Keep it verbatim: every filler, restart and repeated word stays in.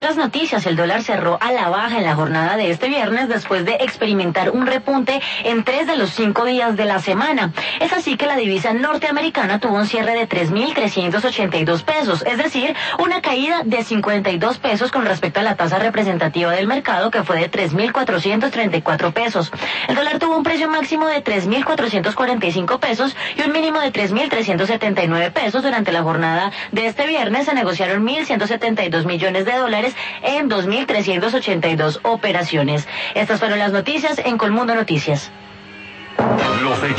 Las noticias, el dólar cerró a la baja en la jornada de este viernes después de experimentar un repunte en tres de los cinco días de la semana. Es así que la divisa norteamericana tuvo un cierre de tres mil trescientos ochenta y dos pesos, es decir, una caída de cincuenta y dos pesos con respecto a la tasa representativa del mercado, que fue de tres mil cuatrocientos treinta y cuatro pesos. El dólar tuvo un precio máximo de tres mil cuatrocientos cuarenta y cinco pesos y un mínimo de tres mil trescientos setenta y nueve pesos. Durante la jornada de este viernes se negociaron mil ciento setenta y dos millones de dólares en dos mil trescientos ochenta y dos operaciones. Estas fueron las noticias en Colmundo Noticias. Los